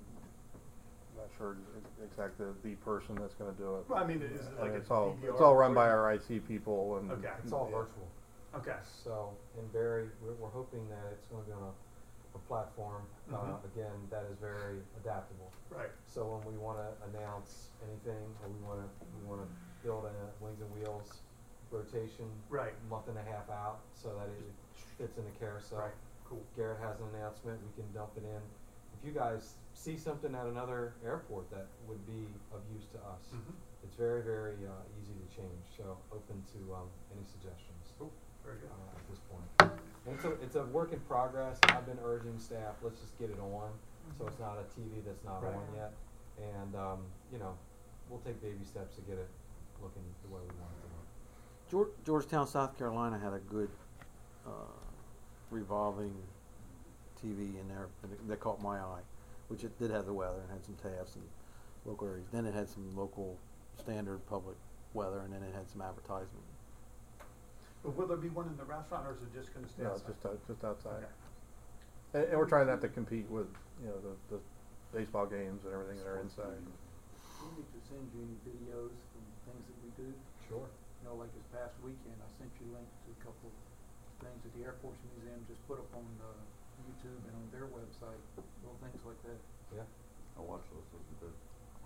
not sure ex- exactly the person that's going to do it. Well, I mean, is it And like a it's all D V R it's all run by where- our I T people and Okay. It's all yeah. virtual. Okay. So, and very, we're, we're hoping that it's going to be on a, a platform, uh, Mhm. again, that is very adaptable. Right. So when we want to announce anything, or we want to, we want to build a Wings and Wheels rotation, Right. month and a half out, so that it fits in the carousel. Right. Cool. Garrett has an announcement, we can dump it in. If you guys see something at another airport that would be of use to us, Mhm. it's very, very uh, easy to change. So open to um, any suggestions Cool. Very good. uh, at this point. And it's a, it's a work in progress. I've been urging staff, let's just get it on, so it's not a T V that's not Right. on yet. And um, you know, we'll take baby steps to get it looking the way we want it to look. George, Georgetown, South Carolina had a good uh, revolving T V in there and it- that caught my eye, which it did have the weather and had some tabs and local areas. Then it had some local standard public weather, and then it had some advertisement. But will there be one in the restaurant, or is it just going to stay No, outside? just out, just outside. Okay. And, and we're trying not to compete with, you know, the, the baseball games and everything that are inside. We need to send you any videos from things that we do. Sure. You know, like this past weekend, I sent you links to a couple things that the Air Force Museum just put up on uh, YouTube and on their website, little things like that. Yeah. I watched those, those are good.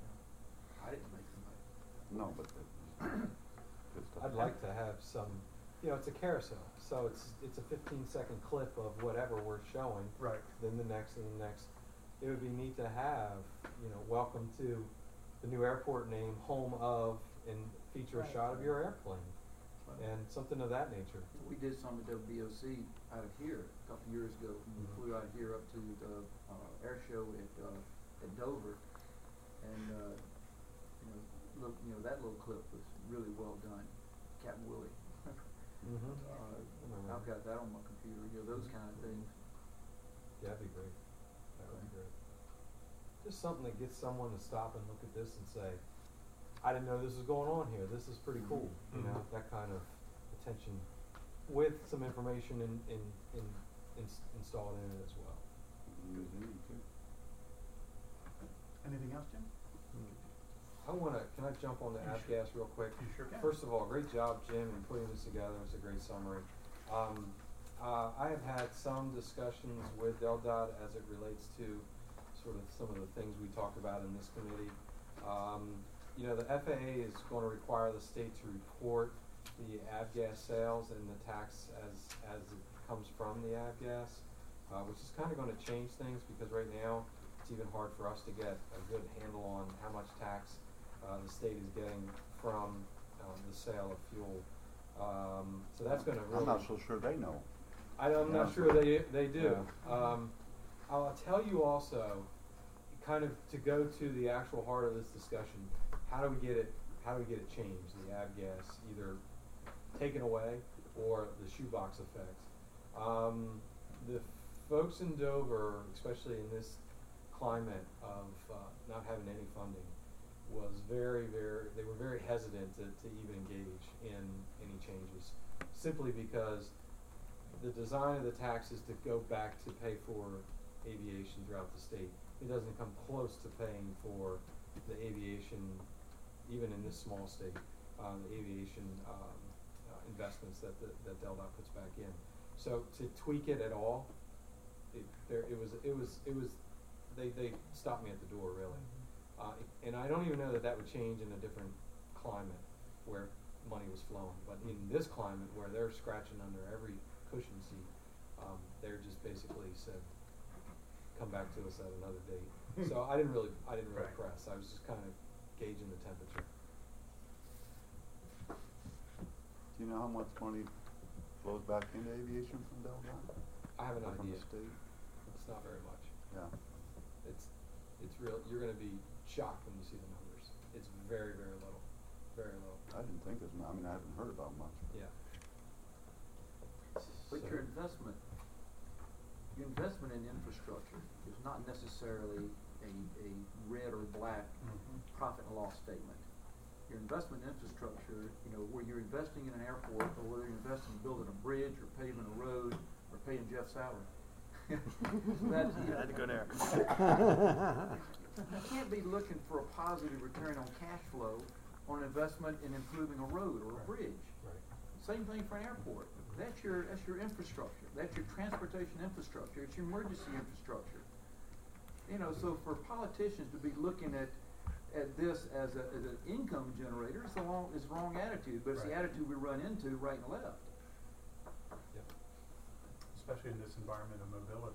I didn't make them, but No, but the, good stuff. I'd like to have some, you know, it's a carousel, so it's it's a fifteen second clip of whatever we're showing. Right. Then the next and the next. It would be neat to have, you know, welcome to the new airport name, home of, and feature a Right. shot of your airplane, and something of that nature. we did some at W B O C out of here a couple years ago. We Mhm. flew out here up to the uh, air show at uh, at Dover, and uh, you know, look, you know that little clip was really well done, Captain Willie. Mm-hmm. uh, I've got that on my computer. You know, those kind of things. Yeah, that'd be great. That would be great. Just something that gets someone to stop and look at this and say, I didn't know this was going on here. This is pretty cool. You know, Mhm. that kind of attention with some information in, in, in, in installed in it as well. Museum too. Anything else, Jim? I want to, can I jump on the You Avgas real quick? You sure can. First of all, great job, Jim, in putting this together. It's a great summary. Um, uh, I have had some discussions with L D O T as it relates to sort of some of the things we talked about in this committee. Um, you know, the F A A is going to require the state to report the Avgas sales and the tax as, as it comes from the Avgas, uh, which is kind of going to change things because right now it's even hard for us to get a good handle on how much tax Uh, the state is getting from um, the sale of fuel. Um, so that's going to really. I'm not so sure they know. I, I'm not Yeah. sure they they do. Yeah. Um, I'll tell you also, kind of to go to the actual heart of this discussion. How do we get it? How do we get it changed? The Avgas either taken away or the shoebox effect. Um, the folks in Dover, especially in this climate of uh, not having any funding, was very, very, they were very hesitant to, to even engage in any changes, simply because the design of the tax is to go back to pay for aviation throughout the state. It doesn't come close to paying for the aviation, even in this small state, uh, the aviation um, uh, investments that the, that Del Dot puts back in. So to tweak it at all, it, there, it was, it was, it was, they, they stopped me at the door, really. Uh, and I don't even know that that would change in a different climate where money was flowing. But in this climate where they're scratching under every cushion seat, um, they're just basically said, come back to us at another date. So I didn't really, I didn't really Right. press. I was just kind of gauging the temperature. Do you know how much money flows back into aviation from Del Dot? I have an Or from idea. the state? It's not very much. Yeah. It's, it's real. You're going to be shocked when you see the numbers. It's very, very little, very little. I didn't think as much. I mean, I haven't heard about much. Yeah. But So- your investment, your investment in infrastructure is not necessarily a, a red or black Mhm. profit and loss statement. Your investment in infrastructure, you know, where you're investing in an airport, or whether you're investing in building a bridge or paving a road or paying Jeff's salary. That's, I had to go there. You can't be looking for a positive return on cash flow on investment in improving a road or a bridge. Right. Same thing for an airport. That's your, that's your infrastructure. That's your transportation infrastructure. It's your emergency infrastructure. You know, so for politicians to be looking at, at this as a, as an income generator, it's the wrong, it's the wrong attitude, but it's the Right. attitude we run into right and left. Yep. Especially in this environment of mobility.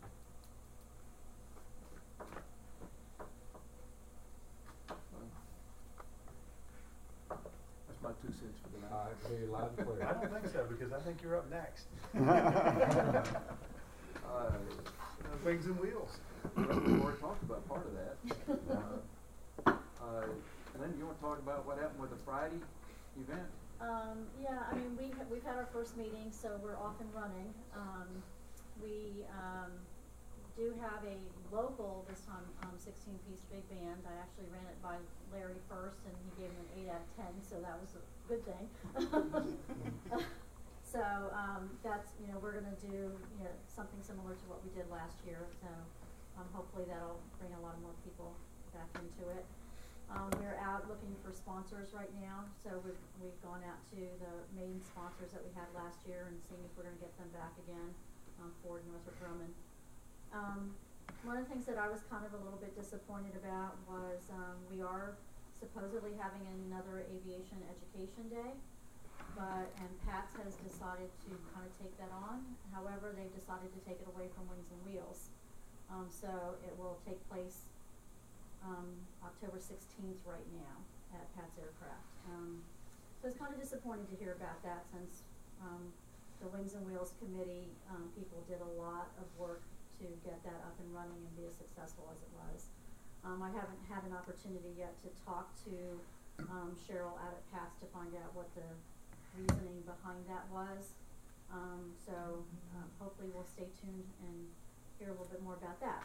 That's my two cents for the night. I hear you loud and clear. I don't think so, because I think you're up next. Uh, Wings and wheels. well, we already talked about part of that. Uh, uh, and then you want to talk about what happened with the Friday event? Um, yeah, I mean, we, ha- we've had our first meeting, so we're off and running. Um, we, um, do have a local, this time, um, sixteen piece big band. I actually ran it by Larry first, and he gave me an eight out of ten, so that was a good thing. So, um, that's, you know, we're gonna do, you know, something similar to what we did last year, so, um, hopefully that'll bring a lot more people back into it. Um, we're out looking for sponsors right now, so we've, we've gone out to the main sponsors that we had last year and seeing if we're gonna get them back again, um, Ford and Northrop Grumman. Um, one of the things that I was kind of a little bit disappointed about was, um, we are supposedly having another aviation education day. But, and Pat's has decided to kind of take that on. However, they've decided to take it away from Wings and Wheels. Um, so it will take place, um, October sixteenth right now at Pat's Aircraft. Um, so it's kind of disappointing to hear about that, since, um, the Wings and Wheels committee, um, people did a lot of work to get that up and running and be as successful as it was. Um, I haven't had an opportunity yet to talk to, um, Cheryl out at Pat's to find out what the reasoning behind that was. Um, so, um, hopefully we'll stay tuned and hear a little bit more about that.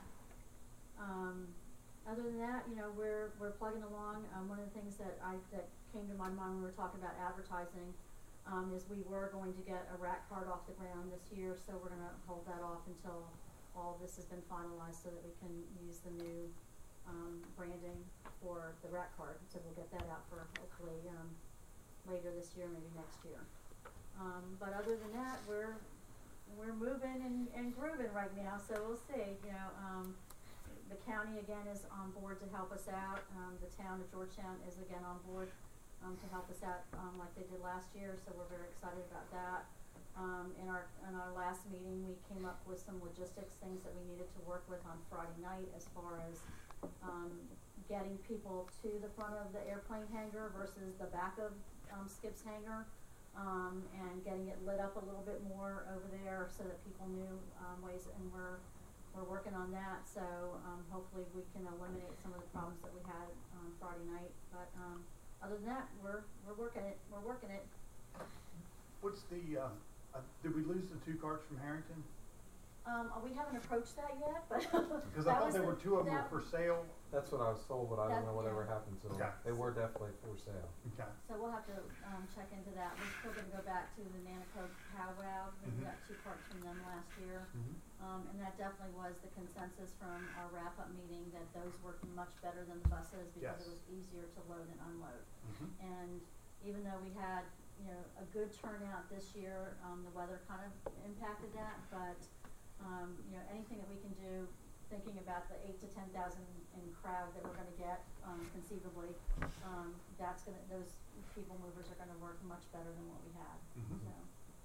Um, other than that, you know, we're, we're plugging along. Um, one of the things that I, that came to my mind when we were talking about advertising, um, is we were going to get a rat card off the ground this year, so we're gonna hold that off until all of this has been finalized so that we can use the new, um, branding for the rat card. So we'll get that out for hopefully, um, later this year, maybe next year. Um, but other than that, we're, we're moving and, and grooving right now, so we'll see, you know, um, the county again is on board to help us out. Um, the town of Georgetown is again on board, um, to help us out, um, like they did last year, so we're very excited about that. Um, in our, in our last meeting, we came up with some logistics things that we needed to work with on Friday night as far as, um, getting people to the front of the airplane hangar versus the back of, um, Skip's hangar, um, and getting it lit up a little bit more over there so that people knew, um, ways, and we're, we're working on that, so, um, hopefully we can eliminate some of the problems that we had on Friday night, but, um, other than that, we're, we're working it, we're working it. What's the, uh, uh, did we lose the two carts from Harrington? Um, we haven't approached that yet, but Because I that thought was there the- were two of them were that- for sale. That's what I was told, but I That- don't know whatever yeah. happened to them. Okay. They were definitely for sale. Okay. So we'll have to, um, check into that. We're still gonna go back to the Nanaco powwow, because we Mhm. got two parts from them last year. Mhm. Um, and that definitely was the consensus from our wrap-up meeting, that those worked much better than the buses, because Yes. it was easier to load and unload. Mhm. And even though we had, you know, a good turnout this year, um, the weather kind of impacted that, but, um, you know, anything that we can do, thinking about the eight to ten thousand in crowd that we're gonna get, um, conceivably, um, that's gonna, those people movers are gonna work much better than what we had, Mhm. so.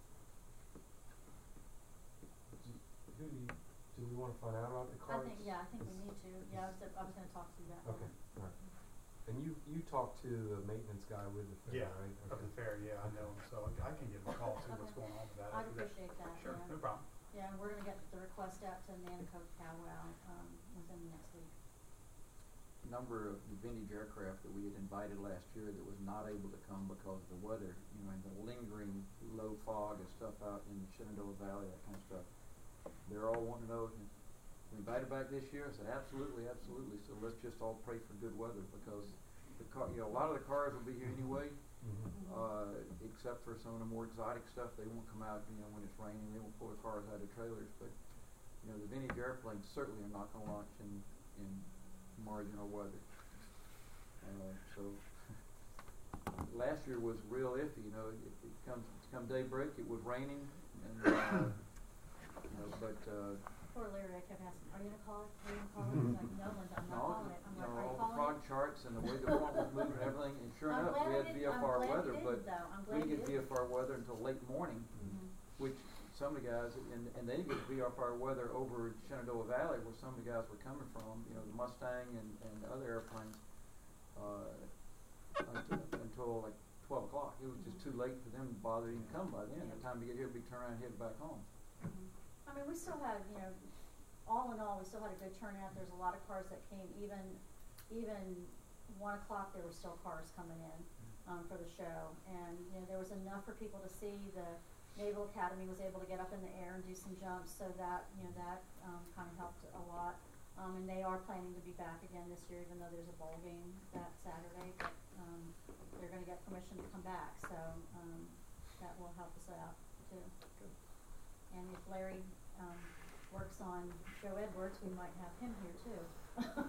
Who do you, do we wanna find out about the I cars? think, yeah, I think we need to, yeah, I was, I was gonna talk to you about that. Okay, alright. And you, you talked to the maintenance guy with the fair, Yeah, right? of the fair, yeah, I know him, so I I can give him a call, see what's Okay. going on with that. I'd after that. appreciate that, Sure, yeah. no problem. Yeah, and we're gonna get the request out to Nanaco powwow, um, within the next week. Number of the vintage aircraft that we had invited last year that was not able to come because of the weather, you know, and the lingering low fog and stuff out in the Shenandoah Valley, that kind of stuff. They're all wanting to know, we invited back this year? I said, absolutely, absolutely. So let's just all pray for good weather, because the car, you know, a lot of the cars will be here anyway, Mhm. uh, except for some of the more exotic stuff. They won't come out, you know, when it's raining. They won't pull the cars out of trailers. But, you know, the vintage airplanes certainly are not going to launch in, in marginal weather. Uh, so last year was real iffy. You know, it, it comes come daybreak, it was raining, and uh, you know, but uh, Poor Larry, I kept asking, are you gonna call it? Are you gonna call it? He's like, no, Linda, I'm not no, calling it. I'm you like, know, are you all the calling frog it? charts and the way the front was moving and everything, and sure I'm enough, glad we I had didn't- V F I'm R glad you weather, didn't, but though. I'm we glad didn't you get V didn't. F R weather until late morning, Mhm. which some of the guys, and, and they didn't get V F R weather over Shenandoah Valley, where some of the guys were coming from, you know, the Mustang and, and other airplanes, uh, until, until like twelve o'clock. It was just too late for them to bother to even come by then. The time to get here, we turn around and head back home. Mhm. I mean, we still had, you know, all in all, we still had a good turnout. There's a lot of cars that came, even, even one o'clock, there were still cars coming in, um, for the show. And, you know, there was enough for people to see. The Naval Academy was able to get up in the air and do some jumps, so that, you know, that, um, kinda helped a lot. Um, and they are planning to be back again this year, even though there's a bowl game that Saturday, but, um, they're gonna get permission to come back, so, um, that will help us out too. Good. And if Larry, um, works on Joe Edwards, we might have him here too.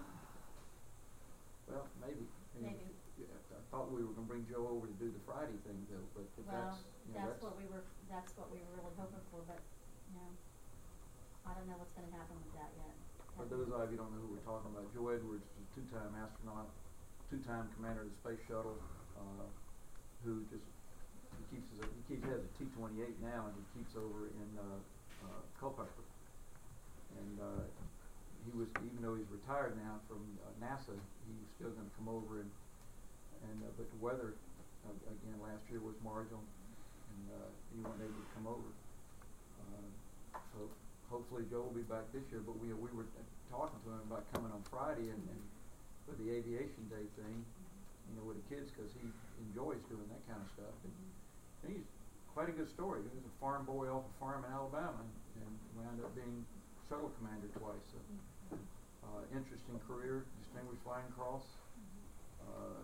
Well, maybe. Maybe. Yeah, I thought we were gonna bring Joe over to do the Friday thing though, but if Well, that's, you know, that's that's. what we were, that's what we were really hoping for, but, you know, I don't know what's gonna happen with that yet. For those of you who don't know who we're talking about, Joe Edwards was a two-time astronaut, two-time commander of the space shuttle, uh, who just, he keeps his, he keeps, he has a T twenty-eight now, and he keeps over in, uh, uh, Culpeper. And, uh, he was, even though he's retired now from uh, NASA, he was still gonna come over and, and, uh, but the weather, uh, again, last year was marginal, and, uh, he wasn't able to come over. Uh, so, hopefully Joe will be back this year, but we, we were uh, talking to him about coming on Friday and, and for the aviation day thing, you know, with the kids, cause he enjoys doing that kind of stuff. And, and he's quite a good story. He was a farm boy off a farm in Alabama and, and wound up being shuttle commander twice, so, uh, interesting career, distinguished flying cross, uh,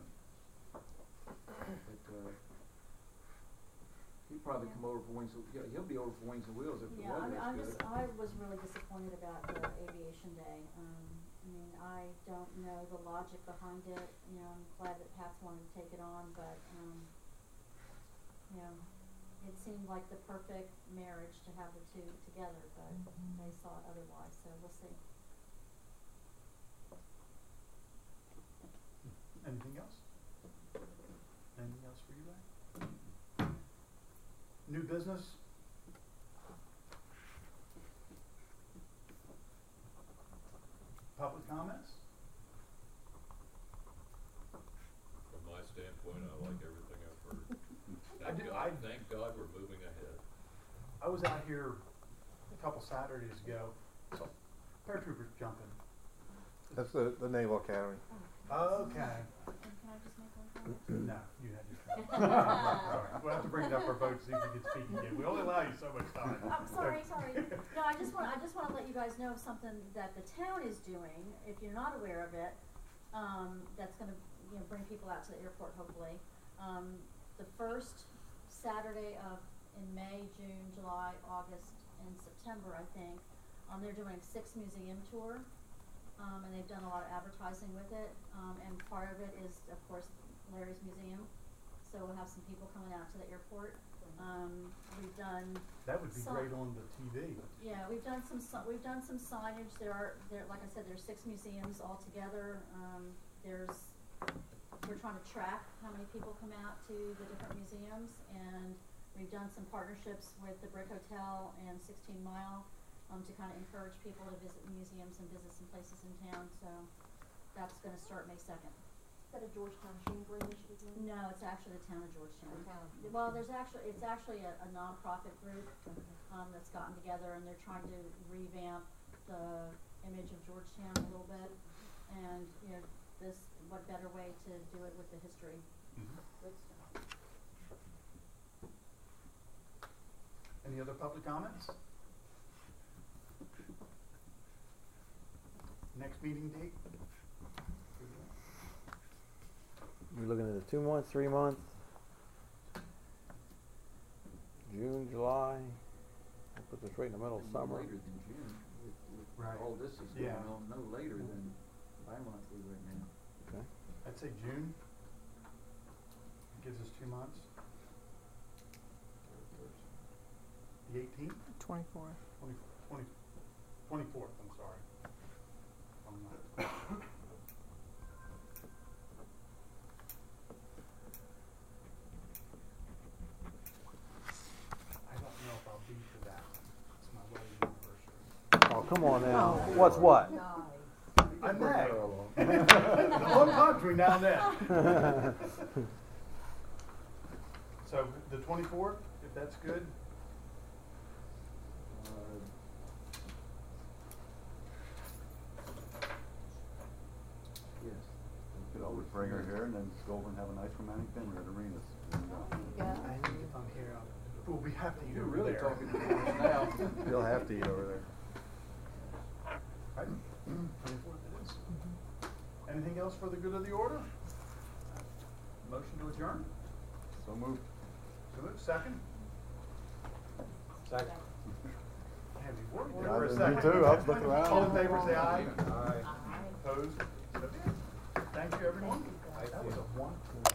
but, uh, he'll probably come over for wings, and- yeah, he'll be over for wings and wheels if the Yeah, I weather mean, I'm is just, good. I was really disappointed about the aviation day. Um, I mean, I don't know the logic behind it, you know, I'm glad that Pat's wanted to take it on, but, um, you know, it seemed like the perfect marriage to have the two together, but they saw it otherwise, so we'll see. Anything else? Anything else for you, Ray? New business? Public comments? From my standpoint, I like everything I've heard. I Thank do- God, I- thank God we're moving ahead. I was out here a couple Saturdays ago, so paratroopers jumping. That's the, the Naval Academy. Okay. And can I just make one comment? No, you had your turn. Sorry. We'll have to bring it up for a vote, see if you can speak again. We only allow you so much time. Oh, sorry, sorry. No, I just want, I just wanna let you guys know something that the town is doing, if you're not aware of it. um, that's gonna, you know, bring people out to the airport hopefully. Um, the first Saturday of, in May, June, July, August, and September, I think, um, they're doing a six museum tour. Um, and they've done a lot of advertising with it, um, and part of it is, of course, Larry's Museum. So we'll have some people coming out to the airport. Um, we've done. That would be some- great on the T V. Yeah, we've done some, si- we've done some signage. There are, there, like I said, there's six museums altogether. Um, there's, we're trying to track how many people come out to the different museums, and we've done some partnerships with the Brick Hotel and sixteen mile, um, to kind of encourage people to visit museums and visit some places in town. So that's gonna start May second. Is that a Georgetown Chamber initiative? No, it's actually the town of Georgetown. The town of Well, there's actually, it's actually a, a nonprofit group, um, that's gotten together, and they're trying to revamp the image of Georgetown a little bit. And, you know, this, what better way to do it with the history? Good stuff. Any other public comments? Next meeting date? We're looking at a two month, three month, June, July. I'll put this right in the middle of And summer. Later than June, with, with Right. all this is going Yeah. on, no later than bi-monthly right now. Okay. I'd say June. Gives us two months. The eighteenth? Twenty-four. Twenty, twenty, twenty-fourth, I'm sorry. I'm not- I don't know if I'll be for that. It's my wedding anniversary. Oh, come on now. What's what? I may. A long time between now and then. So the twenty-fourth, if that's good. Uh, Yes. We could always bring her here and then go over and have a nice romantic dinner at Arenas. And, uh, Yeah. I think if I'm here, I'll, well, we have to eat You're over really there. talking to us now. You'll have to eat over there. Right? Twenty-fourth it is. Anything else for the good of the order? Motion to adjourn? So moved. So moved. Second? Second. Man, we worked Yeah, there for a me second. too. I was looking around. All in favor, say aye. Aye. Opposed? So be it. Thank you, everyone. That was a one.